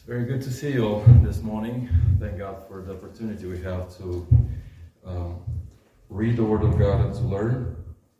It's very good to see you all this morning. Thank God for the opportunity we have to read the Word of God and to learn.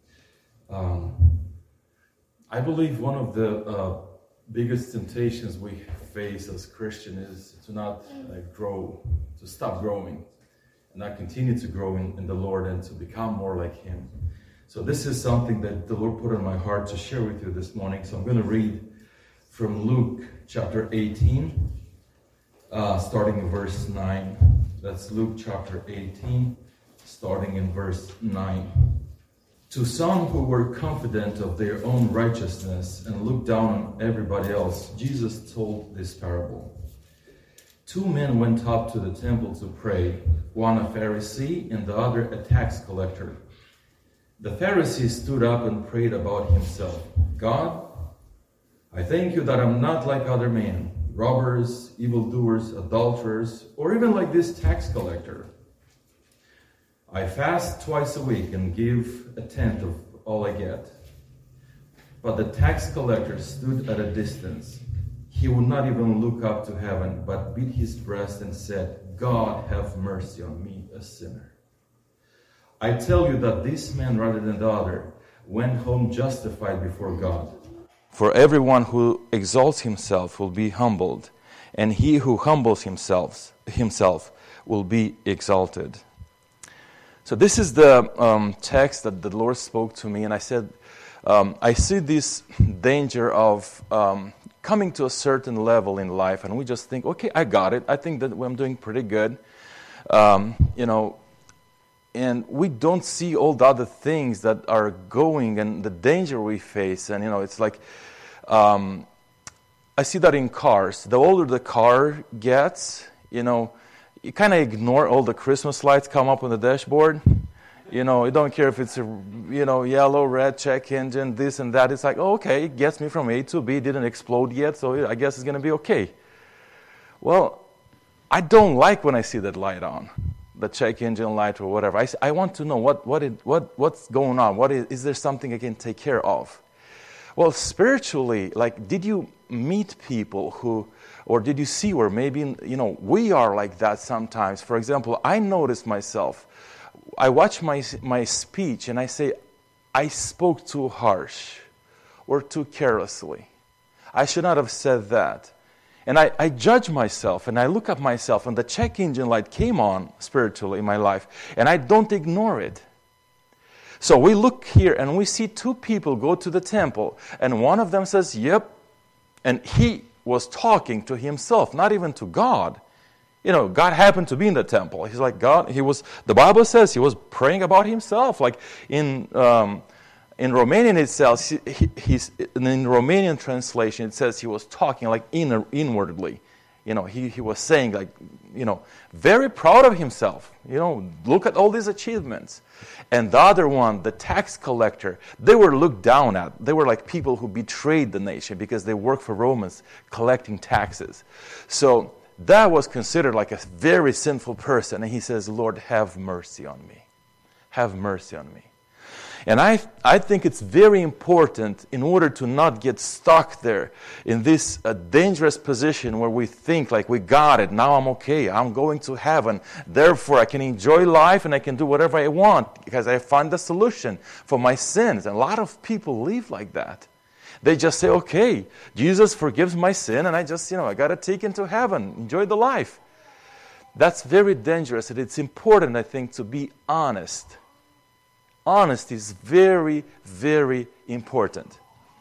I believe one of the biggest temptations we face as Christians is to not grow, to stop growing, and not continue to grow in the Lord and to become more like Him. So this is something that the Lord put on my heart to share with you this morning. So I'm going to read from Luke chapter 18, starting in verse 9. That's Luke chapter 18, starting in verse 9. To some who were confident of their own righteousness and looked down on everybody else, Jesus told this parable. 2 men went up to the temple to pray, one a Pharisee and the other a tax collector. The Pharisee stood up and prayed about himself. God, I thank you that I'm not like other men, robbers, evildoers, adulterers, or even like this tax collector. I fast twice a week and give a tenth of all I get. But the tax collector stood at a distance. He would not even look up to heaven, but beat his breast and said, God, have mercy on me, a sinner. I tell you that this man, rather than the other, went home justified before God. For everyone who exalts himself will be humbled, and he who humbles himself will be exalted. So this is the text that the Lord spoke to me, and I said, I see this danger of coming to a certain level in life, and we just think, okay, I got it. I think that I'm doing pretty good, and we don't see all the other things that are going and the danger we face. And, it's like, I see that in cars. The older the car gets, you kind of ignore all the Christmas lights come up on the dashboard. You don't care if it's a, yellow, red, check engine, this and that. It's like, oh, okay, it gets me from A to B. It didn't explode yet, so I guess it's going to be okay. Well, I don't like when I see that light on, the check engine light or whatever. I want to know what's going on. Is there something I can take care of? Well, spiritually, did you meet people or did you see where maybe, we are like that sometimes? For example, I notice myself, I watch my speech and I say, I spoke too harsh or too carelessly. I should not have said that. And I judge myself and I look at myself and the check engine light came on spiritually in my life and I don't ignore it. So we look here and we see 2 people go to the temple and one of them says, yep, and he was talking to himself, not even to God. God happened to be in the temple. He's like God. The Bible says he was praying about himself. Like in Romanian itself, in Romanian translation, it says he was talking like inwardly. He was saying very proud of himself. Look at all these achievements. And the other one, the tax collector, they were looked down at. They were like people who betrayed the nation because they worked for Romans collecting taxes. So that was considered like a very sinful person. And he says, Lord, have mercy on me. Have mercy on me. And I think it's very important in order to not get stuck there in this dangerous position where we think like we got it, now I'm okay, I'm going to heaven, therefore I can enjoy life and I can do whatever I want because I find the solution for my sins. And a lot of people live like that. They just say, okay, Jesus forgives my sin and I just, I got to take into heaven, enjoy the life. That's very dangerous, and it's important, I think, to be honest. Honesty is very, very important.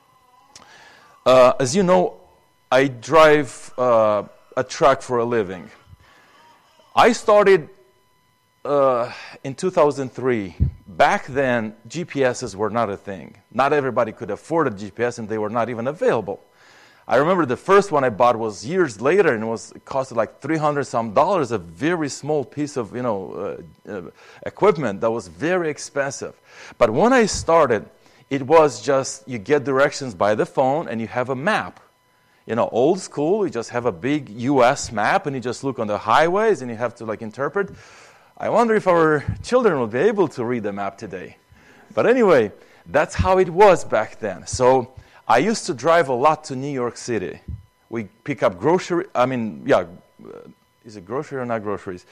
As you know, I drive a truck for a living. I started in 2003. Back then, GPSs were not a thing. Not everybody could afford a GPS, and they were not even available. I remember the first one I bought was years later, and it costed like $300-some, a very small piece of equipment that was very expensive. But when I started, it was just you get directions by the phone and you have a map. Old school, you just have a big U.S. map and you just look on the highways and you have to interpret. I wonder if our children will be able to read the map today. But anyway, that's how it was back then. So I used to drive a lot to New York City We pick up is it grocery or not groceries?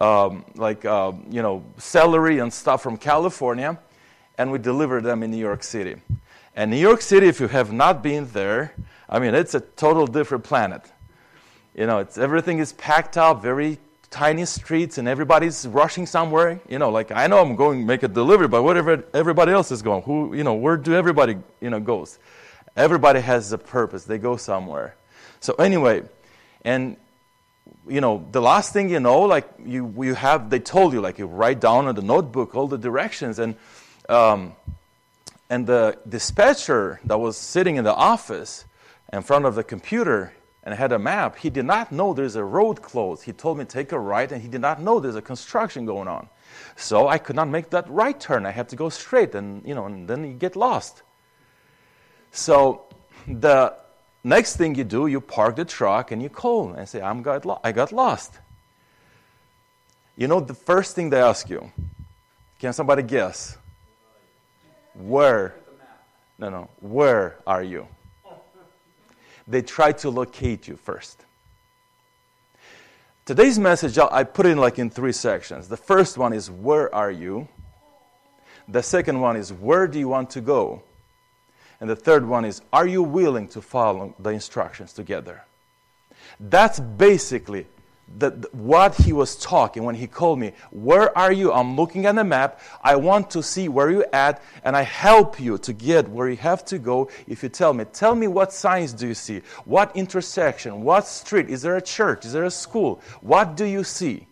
Celery and stuff from California, and we deliver them in New York City. And New York City, if you have not been there, it's a total different planet. Everything is packed up, very tiny streets, and everybody's rushing somewhere. I know I'm going to make a delivery, but wherever everybody else is going, where do everybody, goes? Everybody has a purpose. They go somewhere. So anyway, and the last thing they told you, you write down on the notebook all the directions, and the dispatcher that was sitting in the office in front of the computer and had a map, he did not know there's a road closed. He told me take a right, and he did not know there's a construction going on. So I could not make that right turn. I had to go straight, and then you get lost. So the next thing you do, you park the truck and you call and say, I got lost. The first thing they ask you, can somebody guess? Where? No. Where are you? They try to locate you first. Today's message, I put it in 3 sections. The first one is, where are you? The second one is, where do you want to go? And the third one is, are you willing to follow the instructions together? That's basically what he was talking when he called me. Where are you? I'm looking at the map. I want to see where you're at, and I help you to get where you have to go if you tell me what signs do you see? What intersection? What street? Is there a church? Is there a school? What do you see?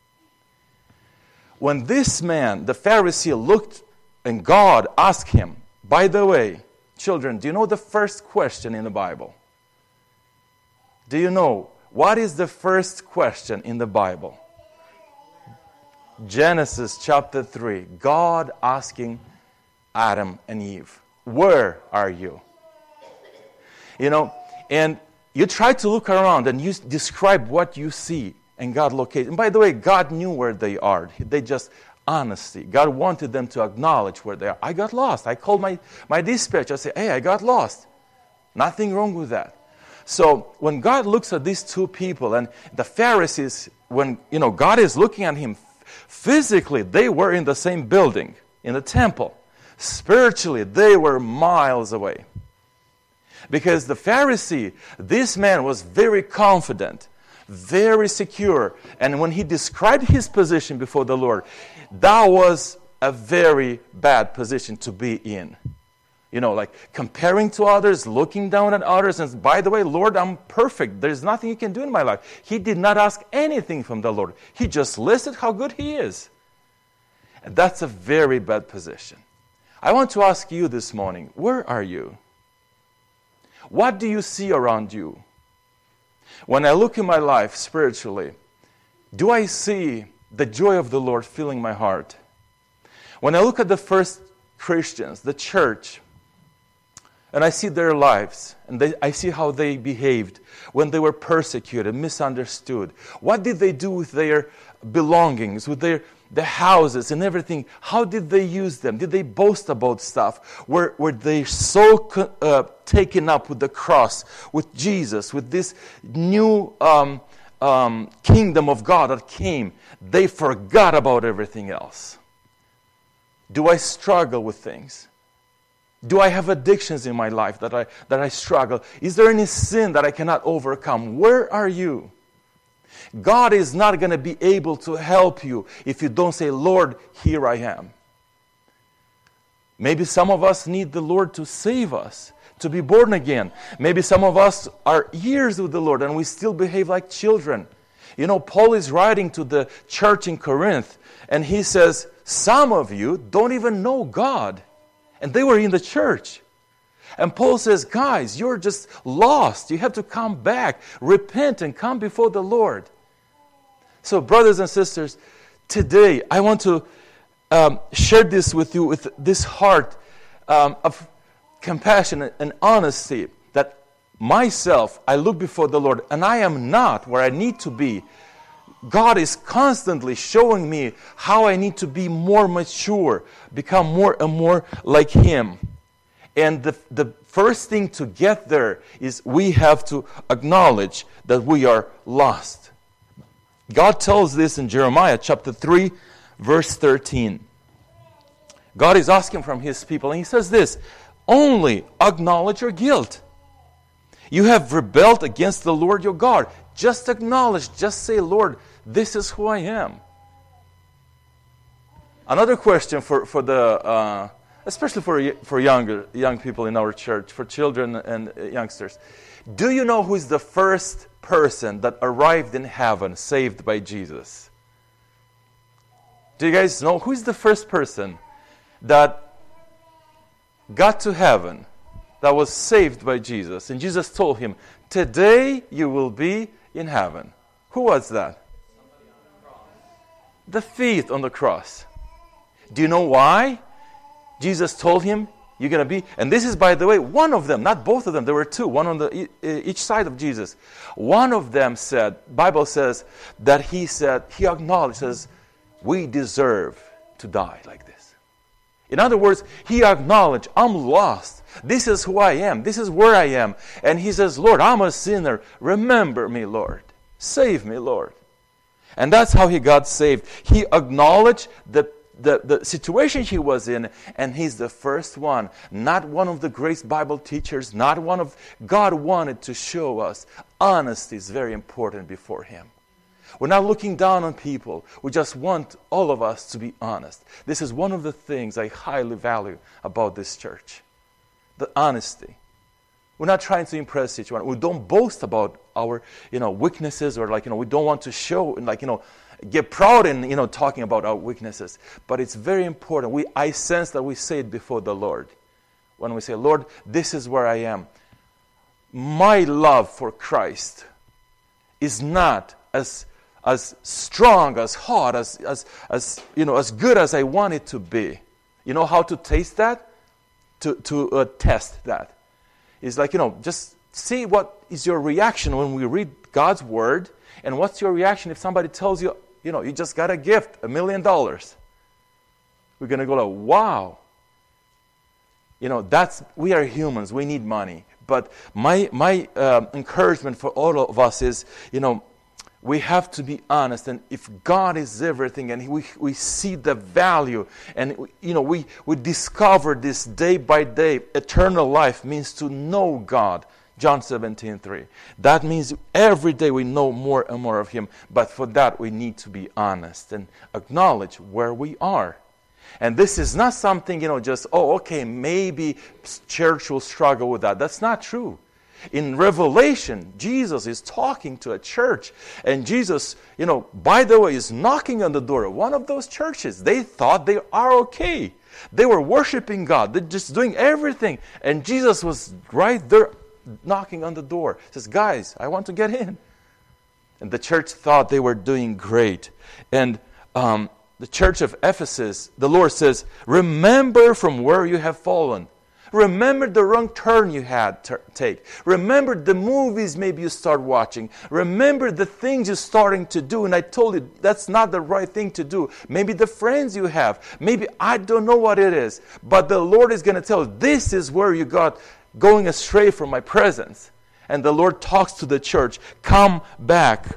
When this man, the Pharisee, looked and God asked him, by the way, children, do you know the first question in the Bible? Do you know what is the first question in the Bible? Genesis chapter 3. God asking Adam and Eve, where are you? And you try to look around and you describe what you see, and God locates. And by the way, God knew where they are. They just honesty. God wanted them to acknowledge where they are. I got lost. I called my dispatcher. I said, hey, I got lost. Nothing wrong with that. So when God looks at these two people, and the Pharisees, when God is looking at him, physically they were in the same building, in the temple. Spiritually, they were miles away. Because the Pharisee, this man was very confident, very secure. And when he described his position before the Lord, that was a very bad position to be in. Comparing to others, looking down at others, and by the way, Lord, I'm perfect. There's nothing you can do in my life. He did not ask anything from the Lord. He just listed how good he is. And that's a very bad position. I want to ask you this morning, where are you? What do you see around you? When I look in my life spiritually, do I see the joy of the Lord filling my heart? When I look at the first Christians, the church, and I see their lives, and I see how they behaved when they were persecuted, misunderstood. What did they do with their belongings, with their houses and everything? How did they use them? Did they boast about stuff? Were they so taken up with the cross, with Jesus, with this new kingdom of God that came, they forgot about everything else? Do I struggle with things? Do I have addictions in my life that I struggle? Is there any sin that I cannot overcome? Where are you? God is not going to be able to help you if you don't say, Lord, here I am. Maybe some of us need the Lord to save us, to be born again. Maybe some of us are years with the Lord and we still behave like children. Paul is writing to the church in Corinth, and he says, some of you don't even know God. And they were in the church. And Paul says, guys, you're just lost. You have to come back, repent, and come before the Lord. So, brothers and sisters, today I want to share this with you with this heart of compassion and honesty, that myself, I look before the Lord and I am not where I need to be. God is constantly showing me how I need to be more mature, become more and more like Him. And the first thing to get there is we have to acknowledge that we are lost. God tells this in Jeremiah chapter 3, verse 13. God is asking from His people, and He says this, only acknowledge your guilt. You have rebelled against the Lord your God. Just acknowledge, just say, Lord, this is who I am. Another question for the, especially for young people in our church, for children and youngsters. Do you know who is the first person that arrived in heaven saved by Jesus? Do you guys know who is the first person that got to heaven, that was saved by Jesus? And Jesus told him, today you will be in heaven. Who was that? The thief on the cross. Do you know why? Jesus told him, you're going to be, and this is, by the way, one of them, not both of them, there were two, one on each side of Jesus. One of them said, Bible says, that he acknowledged, says, we deserve to die like this. In other words, he acknowledged, I'm lost. This is who I am. This is where I am. And he says, Lord, I'm a sinner. Remember me, Lord. Save me, Lord. And that's how he got saved. He acknowledged the situation he was in, and he's the first one. Not one of the great Bible teachers, not one of... God wanted to show us honesty is very important before Him. We're not looking down on people. We just want all of us to be honest. This is one of the things I highly value about this church. The honesty. We're not trying to impress each one. We don't boast about our, weaknesses, or we don't want to show, get proud in, talking about our weaknesses. But it's very important. I sense that we say it before the Lord. When we say, Lord, this is where I am. My love for Christ is not as strong, as hot, as good as I want it to be. You know how to taste that? To test that. It's just see what is your reaction when we read God's Word, and what's your reaction if somebody tells you, you just got a gift, $1 million. We're going to go like, wow. We are humans, we need money. But my encouragement for all of us is, we have to be honest, and if God is everything, and we see the value, and we discover this day by day, eternal life means to know God. John 17:3. That means every day we know more and more of Him. But for that we need to be honest and acknowledge where we are. And this is not something, just, maybe church will struggle with that. That's not true. In Revelation, Jesus is talking to a church. And Jesus, by the way, is knocking on the door of one of those churches. They thought they are okay. They were worshiping God. They're just doing everything. And Jesus was right there knocking on the door. He says, guys, I want to get in. And the church thought they were doing great. And the church of Ephesus, the Lord says, remember from where you have fallen. Remember the wrong turn you had to take. Remember the movies maybe you start watching. Remember the things you're starting to do. And I told you that's not the right thing to do. Maybe the friends you have. Maybe I don't know what it is. But the Lord is going to tell you, this is where you got going astray from my presence. And the Lord talks to the church, come back.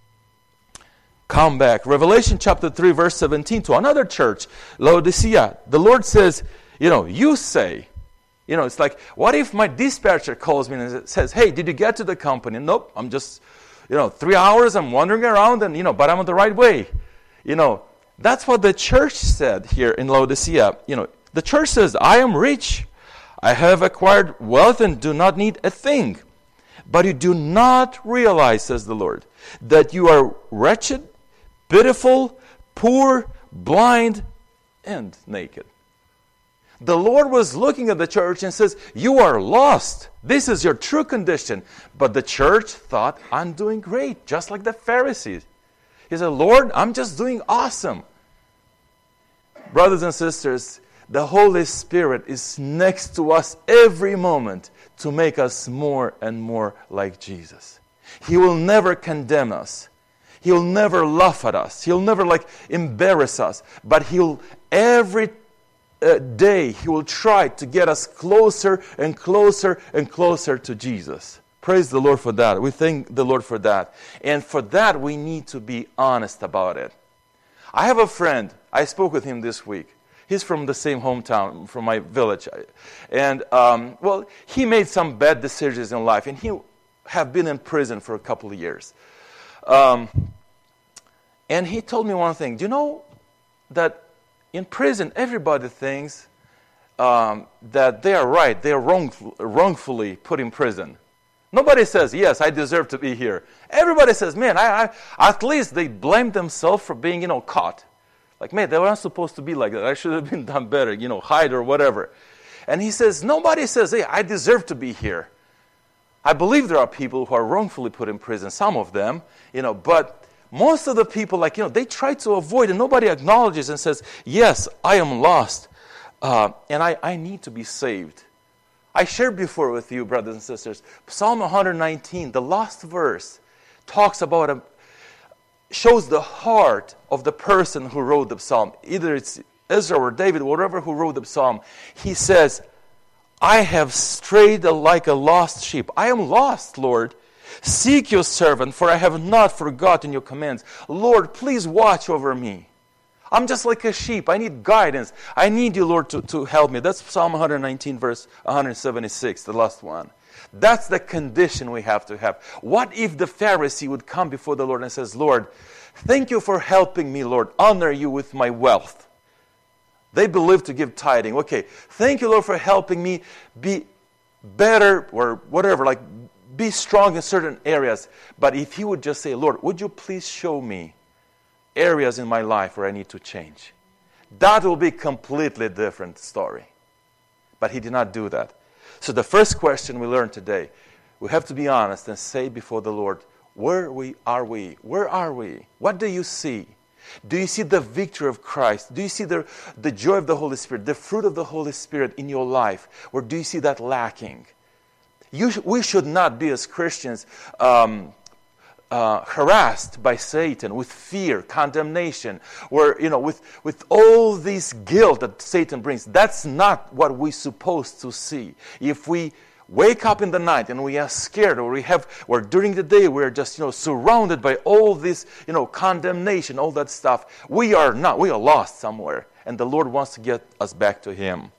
Come back. Revelation chapter 3 verse 17 to another church, Laodicea. The Lord says, you say, it's like, what if my dispatcher calls me and says, hey, did you get to the company? Nope, I'm just, 3 hours, I'm wandering around and, but I'm on the right way. That's what the church said here in Laodicea. The church says, I am rich. I have acquired wealth and do not need a thing. But you do not realize, says the Lord, that you are wretched, pitiful, poor, blind, and naked. The Lord was looking at the church and says, you are lost. This is your true condition. But the church thought, I'm doing great, just like the Pharisees. He said, Lord, I'm just doing awesome. Brothers and sisters, the Holy Spirit is next to us every moment to make us more and more like Jesus. He will never condemn us. He'll never laugh at us. He'll never embarrass us. But He'll every day, he will try to get us closer and closer and closer to Jesus. Praise the Lord for that. We thank the Lord for that. And for that, we need to be honest about it. I have a friend. I spoke with him this week. He's from the same hometown, from my village. And, he made some bad decisions in life. And he have been in prison for a couple of years. And he told me one thing. Do you know that in prison, everybody thinks that they are right. They are wrongfully put in prison. Nobody says, yes, I deserve to be here. Everybody says, man, I at least they blame themselves for being, caught. Like, man, they weren't supposed to be like that. I should have been done better, hide or whatever. And he says, nobody says, hey, I deserve to be here. I believe there are people who are wrongfully put in prison, some of them, but most of the people, they try to avoid, and nobody acknowledges and says, yes, I am lost, and I need to be saved. I shared before with you, brothers and sisters, Psalm 119, the last verse, talks about, shows the heart of the person who wrote the psalm. Either it's Ezra or David, whatever who wrote the psalm. He says, I have strayed like a lost sheep. I am lost, Lord. Seek your servant, for I have not forgotten your commands. Lord, please watch over me. I'm just like a sheep. I need guidance. I need you, Lord, to help me. That's Psalm 119, verse 176, the last one. That's the condition we have to have. What if the Pharisee would come before the Lord and says, Lord, thank you for helping me, Lord. Honor you with my wealth. They believe to give tithing. Okay, thank you, Lord, for helping me be better or whatever, be strong in certain areas. But if he would just say, Lord, would you please show me areas in my life where I need to change? That will be a completely different story. But he did not do that. So the first question we learned today, we have to be honest and say before the Lord, where are we? Where are we? What do you see? Do you see the victory of Christ? Do you see the joy of the Holy Spirit, the fruit of the Holy Spirit in your life? Or do you see that lacking? We should not be, as Christians, harassed by Satan with fear, condemnation, or with all this guilt that Satan brings. That's not what we're supposed to see. If we wake up in the night and we are scared, or during the day we're just surrounded by all this condemnation, all that stuff, we are lost somewhere, and the Lord wants to get us back to Him.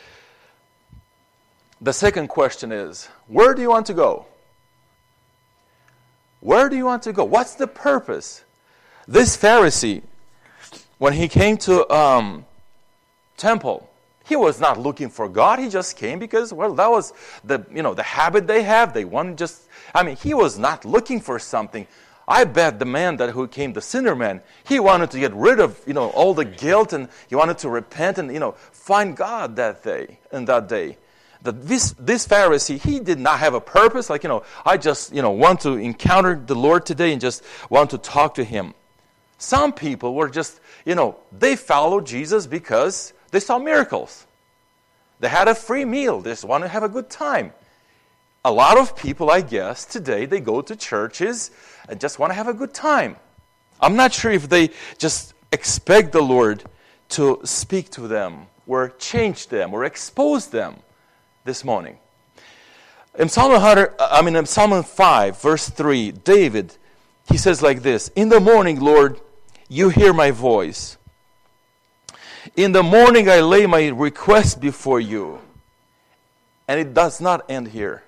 The second question is, where do you want to go? Where do you want to go? What's the purpose? This Pharisee, when he came to temple, he was not looking for God. He just came because, that was the habit they have. He was not looking for something. I bet the man who came, the sinner man, he wanted to get rid of, all the guilt, and he wanted to repent and, find God that day. This Pharisee, he did not have a purpose. I just, want to encounter the Lord today and just want to talk to Him. Some people were just, they followed Jesus because they saw miracles. They had a free meal. They just want to have a good time. A lot of people, I guess, today, they go to churches and just want to have a good time. I'm not sure if they just expect the Lord to speak to them or change them or expose them this morning. In Psalm 5, verse 3, David, he says like this, in the morning, Lord, you hear my voice. In the morning I lay my request before you. And it does not end here.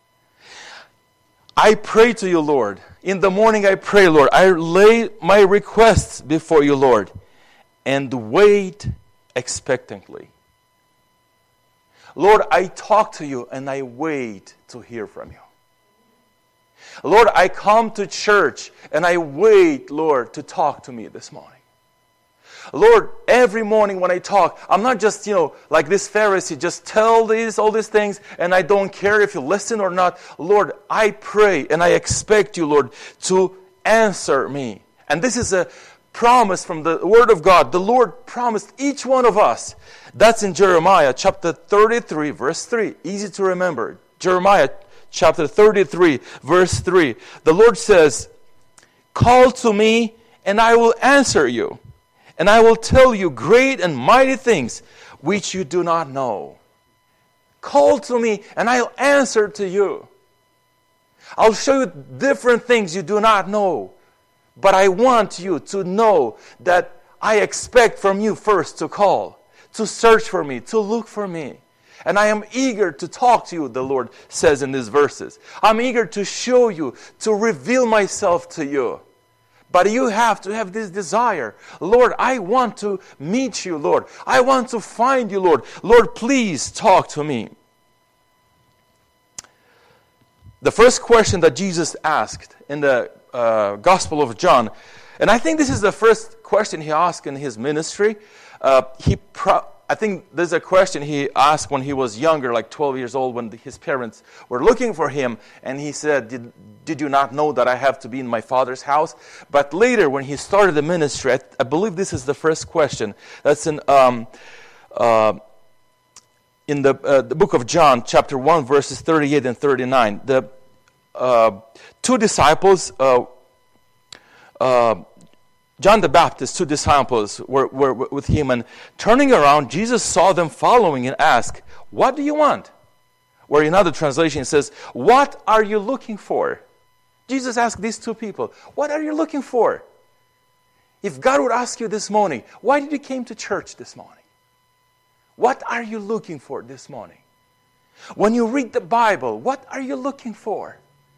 I pray to you, Lord. In the morning I pray, Lord. I lay my requests before you, Lord. And wait expectantly. Lord, I talk to you and I wait to hear from you. Lord, I come to church and I wait, Lord, to talk to me this morning. Lord, every morning when I talk, I'm not just, like this Pharisee, just tell all these things and I don't care if you listen or not. Lord, I pray and I expect you, Lord, to answer me. And this is a promise from the Word of God. The Lord promised each one of us. That's in Jeremiah chapter 33, verse 3. Easy to remember. Jeremiah chapter 33, verse 3. The Lord says, call to me and I will answer you. And I will tell you great and mighty things which you do not know. Call to me, and I'll answer to you. I'll show you different things you do not know. But I want you to know that I expect from you first to call, to search for me, to look for me. And I am eager to talk to you, the Lord says in these verses. I'm eager to show you, to reveal myself to you. But you have to have this desire. Lord, I want to meet you, Lord. I want to find you, Lord. Lord, please talk to me. The first question that Jesus asked in the Gospel of John, and I think this is the first question he asked in his ministry. I think there's a question he asked when he was younger, like 12 years old, when his parents were looking for him. And he said, did you not know that I have to be in my Father's house? But later, when he started the ministry, I believe this is the first question. That's in the book of John, chapter 1, verses 38 and 39. The two disciples, John the Baptist, two disciples were with him, and turning around, Jesus saw them following and asked, what do you want? Where in another translation it says, what are you looking for? Jesus asked these two people, what are you looking for? If God would ask you this morning, why did you came to church this morning? What are you looking for this morning? When you read the Bible, what are you looking for?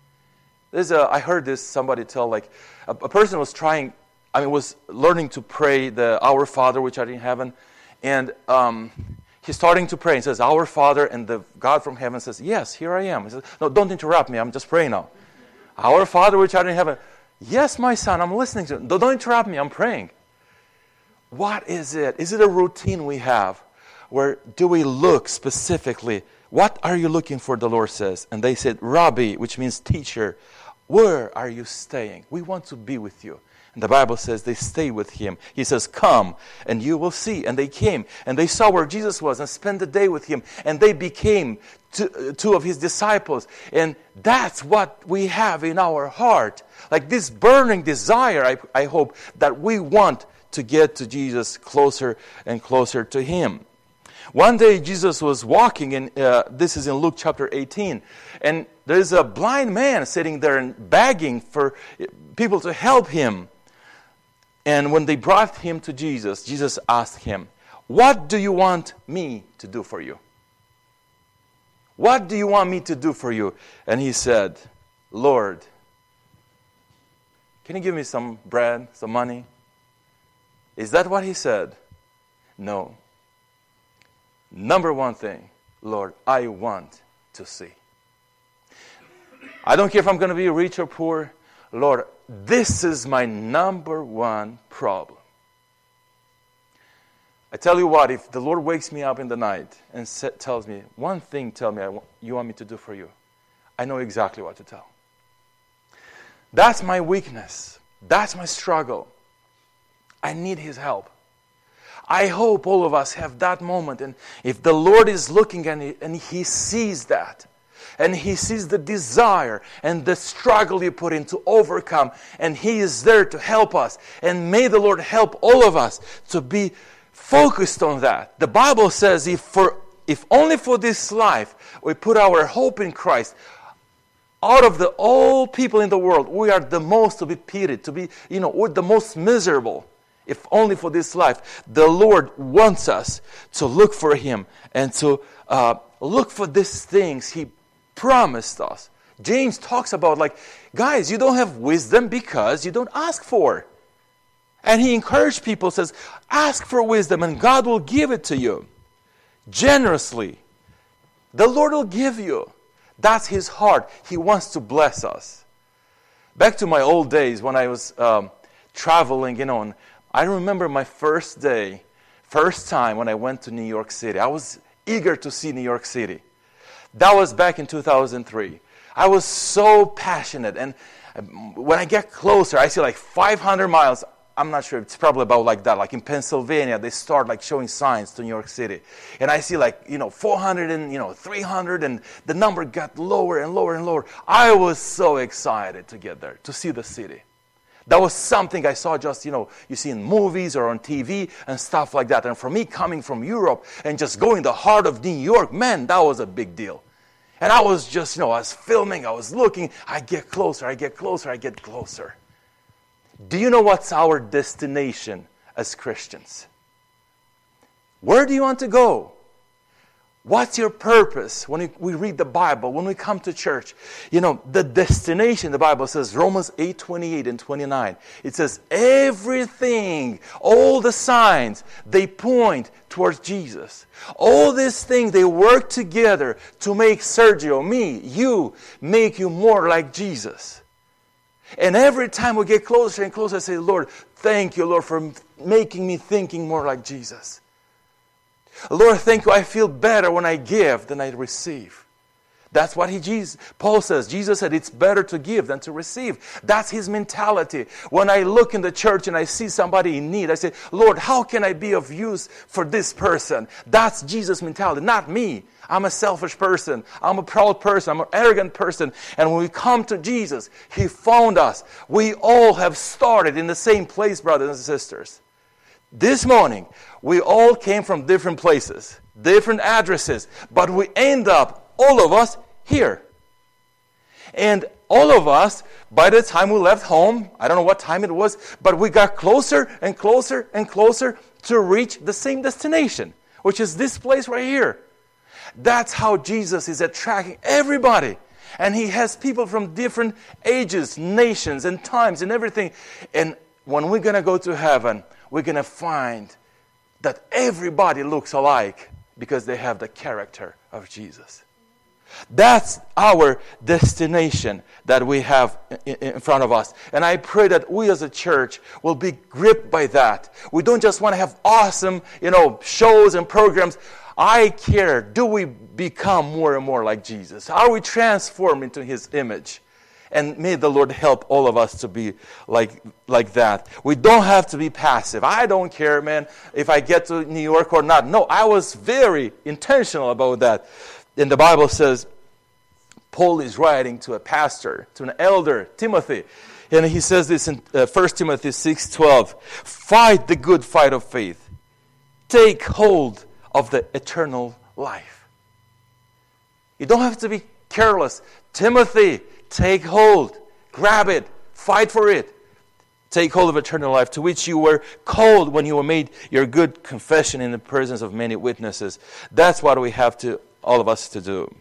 I heard this, somebody tell, like, a person was was learning to pray the Our Father, which art in heaven, and he's starting to pray and says, Our Father, and the God from heaven says, yes, here I am. He says, no, don't interrupt me, I'm just praying now. Our Father, which art in heaven, yes, my son, I'm listening to you. Don't interrupt me, I'm praying. What is it? Is it a routine we have? Where do we look specifically? What are you looking for, the Lord says? And they said, Rabbi, which means teacher, where are you staying? We want to be with you. And the Bible says they stay with him. He says, come and you will see. And they came and they saw where Jesus was and spent the day with him. And they became two of his disciples. And that's what we have in our heart. Like this burning desire, I hope, that we want to get to Jesus closer and closer to him. One day Jesus was walking, and this is in Luke chapter 18. And there's a blind man sitting there and begging for people to help him. And when they brought him to Jesus, Jesus asked him, what do you want me to do for you? What do you want me to do for you? And he said, Lord, can you give me some bread, some money? Is that what he said? No. Number one thing, Lord, I want to see. I don't care if I'm going to be rich or poor. Lord, this is my number one problem. I tell you what, if the Lord wakes me up in the night and tells me, one thing, you want me to do for you, I know exactly what to tell. That's my weakness. That's my struggle. I need his help. I hope all of us have that moment. And if the Lord is looking and he sees that, and he sees the desire and the struggle you put in to overcome, and he is there to help us, and may the Lord help all of us to be focused on that. The Bible says if only for this life we put our hope in Christ, out of all people in the world, we are the most to be pitied, we're the most miserable. If only for this life. The Lord wants us to look for him and to look for these things he promised us. James talks about, guys, you don't have wisdom because you don't ask for. And he encouraged people, says, ask for wisdom and God will give it to you. Generously. The Lord will give you. That's his heart. He wants to bless us. Back to my old days when I was traveling, and I remember my first time when I went to New York City. I was eager to see New York City. That was back in 2003. I was so passionate. And when I get closer, I see 500 miles. I'm not sure. It's probably about like that. Like in Pennsylvania, they start showing signs to New York City. And I see 400 and 300, and the number got lower and lower and lower. I was so excited to get there, to see the city. That was something I saw just, you see in movies or on TV and stuff like that. And for me, coming from Europe and just going the heart of New York, man, that was a big deal. And I was just, I was filming, I was looking, I get closer, I get closer, I get closer. Do you know what's our destination as Christians? Where do you want to go? What's your purpose when we read the Bible, when we come to church? The destination, the Bible says, Romans 8:28 and 29. It says, everything, all the signs, they point towards Jesus. All these things, they work together to make Sergio, me, you, make you more like Jesus. And every time we get closer and closer, I say, Lord, thank you, Lord, for making me thinking more like Jesus. Lord, thank you, I feel better when I give than I receive. That's what Paul says. Jesus said it's better to give than to receive. That's his mentality. When I look in the church and I see somebody in need, I say, Lord, how can I be of use for this person? That's Jesus' mentality, not me. I'm a selfish person. I'm a proud person. I'm an arrogant person. And when we come to Jesus, He found us. We all have started in the same place, brothers and sisters. This morning, we all came from different places, different addresses, but we end up, all of us, here. And all of us, by the time we left home, I don't know what time it was, but we got closer and closer and closer to reach the same destination, which is this place right here. That's how Jesus is attracting everybody. And He has people from different ages, nations, and times, and everything. And when we're going to go to heaven, we're going to find that everybody looks alike because they have the character of Jesus. That's our destination that we have in front of us. And I pray that we as a church will be gripped by that. We don't just want to have awesome, shows and programs. I care, do we become more and more like Jesus? Are we transformed into His image? And may the Lord help all of us to be like that. We don't have to be passive. I don't care, man, if I get to New York or not. No, I was very intentional about that. And the Bible says, Paul is writing to a pastor, to an elder, Timothy. And he says this in 1 Timothy 6:12. Fight the good fight of faith. Take hold of the eternal life. You don't have to be careless. Timothy, take hold, grab it, fight for it. Take hold of eternal life, to which you were called when you were made your good confession in the presence of many witnesses. That's what we have to, all of us, to do.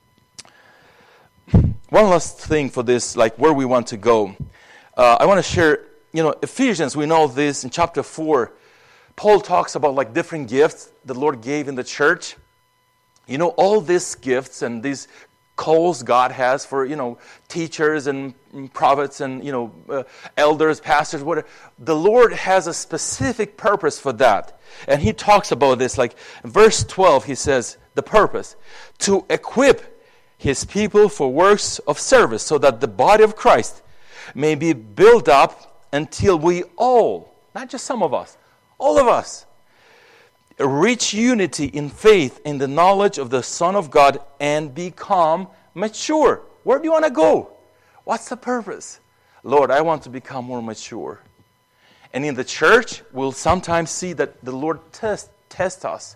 One last thing for this, where we want to go. I want to share, Ephesians, we know this in chapter 4. Paul talks about different gifts the Lord gave in the church. All these gifts and these calls God has for, teachers and prophets and, elders, pastors, whatever. The Lord has a specific purpose for that. And He talks about this, in verse 12, He says, the purpose, to equip His people for works of service, so that the body of Christ may be built up until we all, not just some of us, all of us, reach unity in faith in the knowledge of the Son of God and become mature. Where do you want to go? What's the purpose? Lord, I want to become more mature. And in the church, we'll sometimes see that the Lord test us.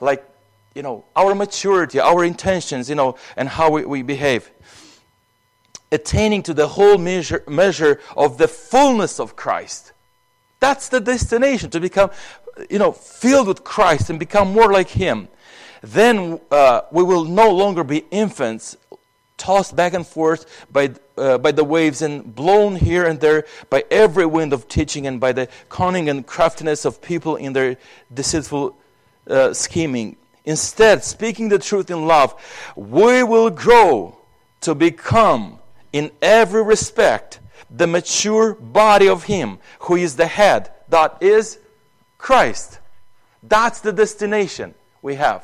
Our maturity, our intentions, and how we behave. Attaining to the whole measure of the fullness of Christ. That's the destination, to become, filled with Christ and become more like Him. Then we will no longer be infants, tossed back and forth by the waves and blown here and there by every wind of teaching and by the cunning and craftiness of people in their deceitful scheming. Instead, speaking the truth in love, we will grow to become, in every respect, the mature body of Him who is the head, that is Christ. That's the destination we have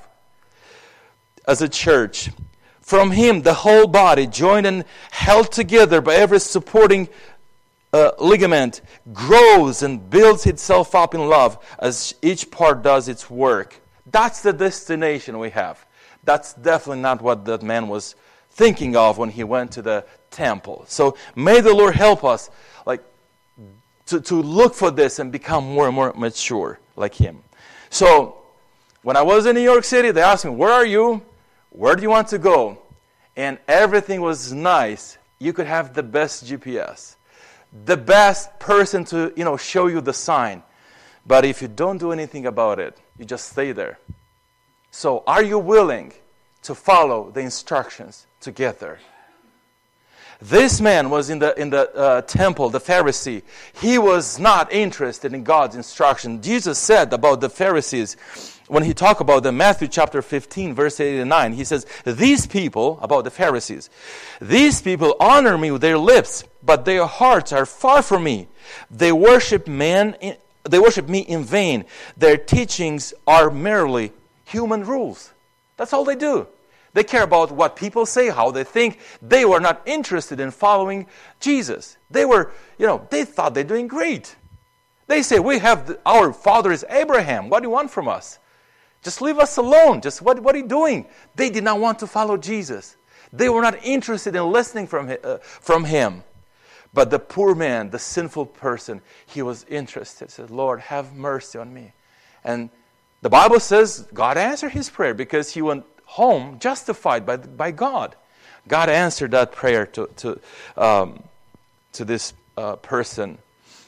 as a church. From Him, the whole body, joined and held together by every supporting ligament, grows and builds itself up in love as each part does its work. That's the destination we have. That's definitely not what that man was thinking of when he went to the temple. So may the Lord help us. to look for this and become more and more mature like him. So, when I was in New York City, they asked me, where are you? Where do you want to go? And everything was nice. You could have the best GPS, the best person to, show you the sign. But if you don't do anything about it, you just stay there. So, are you willing to follow the instructions to get there? This man was in the temple, the Pharisee. He was not interested in God's instruction. Jesus said about the Pharisees, when he talked about them, Matthew chapter 15, verse 89, he says, these people, about the Pharisees, these people honor me with their lips, but their hearts are far from me. They worship me in vain. Their teachings are merely human rules. That's all they do. They care about what people say, how they think. They were not interested in following Jesus. They were, they thought they're doing great. They say, our father is Abraham. What do you want from us? Just leave us alone. Just what are you doing? They did not want to follow Jesus. They were not interested in listening from him. But the poor man, the sinful person, he was interested. He said, Lord, have mercy on me. And the Bible says God answered his prayer because he went home justified by God. God answered that prayer to this person.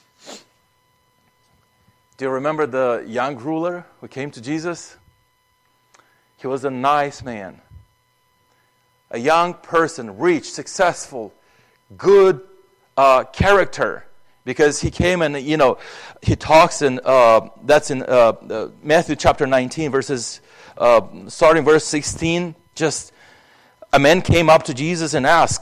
Do you remember the young ruler who came to Jesus? He was a nice man. A young person, rich, successful, good character. Because he came and, he talks in, that's in Matthew chapter 19, starting verse 16. Just a man came up to Jesus and asked,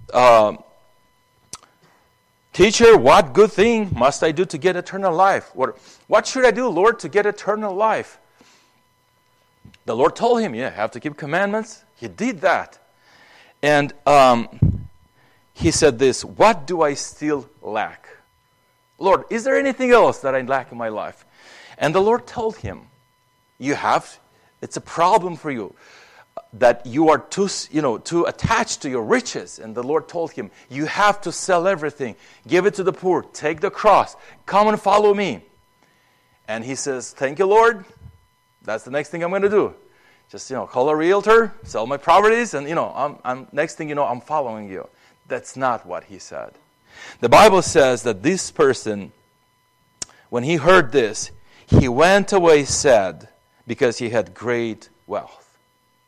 Teacher, what good thing must I do to get eternal life? What should I do, Lord, to get eternal life? The Lord told him, you have to keep commandments. He did that. And he said this, what do I still lack? Lord, is there anything else that I lack in my life? And the Lord told him, it's a problem for you that you are too attached to your riches. And the Lord told him, you have to sell everything, give it to the poor, take the cross, come and follow me. And he says, thank you, Lord. That's the next thing I'm going to do. Just, call a realtor, sell my properties, and, next thing you know, I'm following you. That's not what he said. The Bible says that this person, when he heard this, he went away sad because he had great wealth.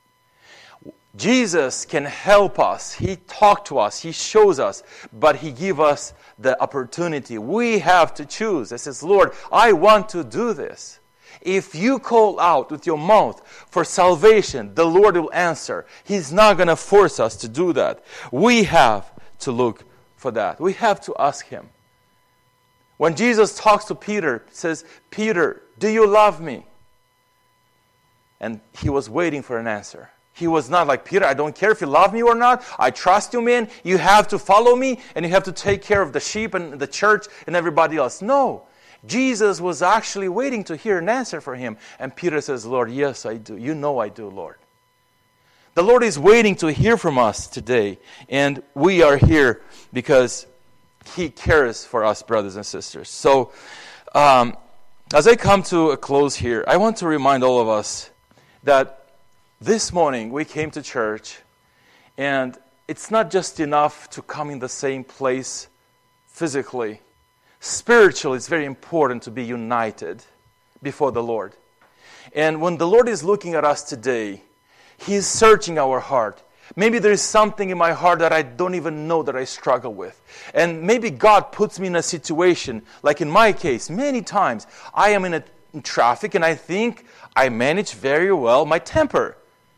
Jesus can help us. He talks to us. He shows us. But He gives us the opportunity. We have to choose. It says, Lord, I want to do this. If you call out with your mouth for salvation, the Lord will answer. He's not going to force us to do that. We have to look for that. We have to ask Him. When Jesus talks to Peter, He says, Peter, do you love me? And he was waiting for an answer. He was not like, Peter, I don't care if you love me or not. I trust you, man. You have to follow me and you have to take care of the sheep and the church and everybody else. No. Jesus was actually waiting to hear an answer from him. And Peter says, Lord, yes, I do. You know I do, Lord. The Lord is waiting to hear from us today. And we are here because He cares for us, brothers and sisters. So, as I come to a close here, I want to remind all of us that this morning we came to church, and it's not just enough to come in the same place physically. Spiritually, it's very important to be united before the Lord. And when the Lord is looking at us today, He is searching our heart. Maybe there is something in my heart that I don't even know that I struggle with. And maybe God puts me in a situation, like in my case, many times, I am in traffic and I think I manage very well my temper.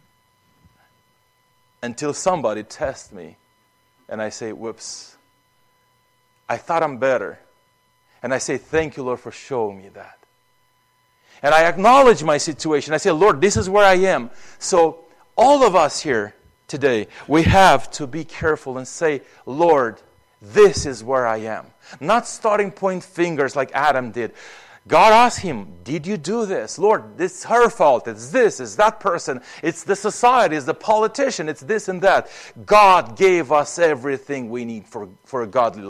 Until somebody tests me and I say, whoops, I thought I'm better. And I say, thank you, Lord, for showing me that. And I acknowledge my situation. I say, Lord, this is where I am. So all of us here today, we have to be careful and say, Lord, this is where I am. Not starting point fingers like Adam did. God asked him, did you do this? Lord, this is her fault. It's this, it's that person. It's the society, it's the politician, it's this and that. God gave us everything we need for a godly life.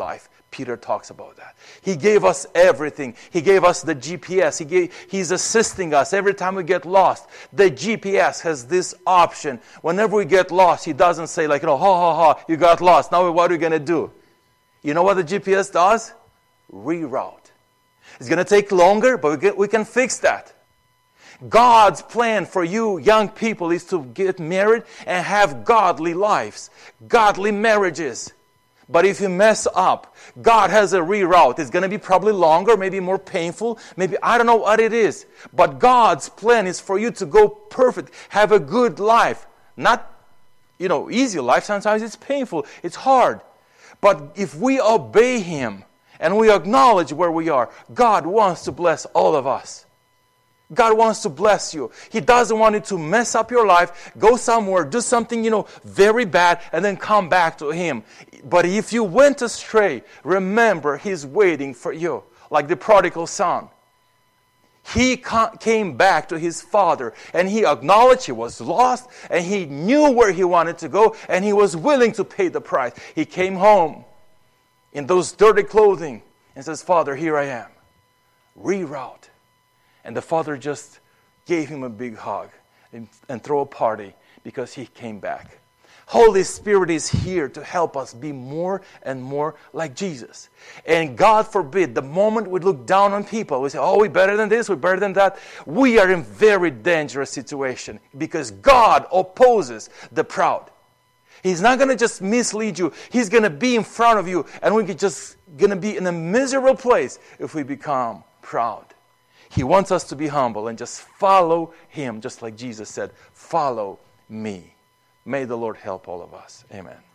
Peter talks about that. He gave us everything. He gave us the GPS. He's assisting us every time we get lost. The GPS has this option. Whenever we get lost, He doesn't say like, you got lost. Now what are you going to do? You know what the GPS does? Reroute. It's going to take longer, but we can fix that. God's plan for you young people is to get married and have godly lives, godly marriages. But if you mess up, God has a reroute. It's going to be probably longer, maybe more painful, maybe I don't know what it is. But God's plan is for you to go perfect, have a good life. Not, easy life. Sometimes it's painful, it's hard. But if we obey Him and we acknowledge where we are, God wants to bless all of us. God wants to bless you. He doesn't want you to mess up your life, go somewhere, do something, very bad, and then come back to Him. But if you went astray, remember He's waiting for you. Like the prodigal son. He came back to his father, and he acknowledged he was lost, and he knew where he wanted to go, and he was willing to pay the price. He came home in those dirty clothing and says, Father, here I am. Reroute. And the father just gave him a big hug and throw a party because he came back. Holy Spirit is here to help us be more and more like Jesus. And God forbid, the moment we look down on people, we say, we're better than this, we're better than that. We are in very dangerous situation because God opposes the proud. He's not going to just mislead you. He's going to be in front of you, and we're just going to be in a miserable place if we become proud. He wants us to be humble and just follow Him, just like Jesus said, follow me. May the Lord help all of us. Amen.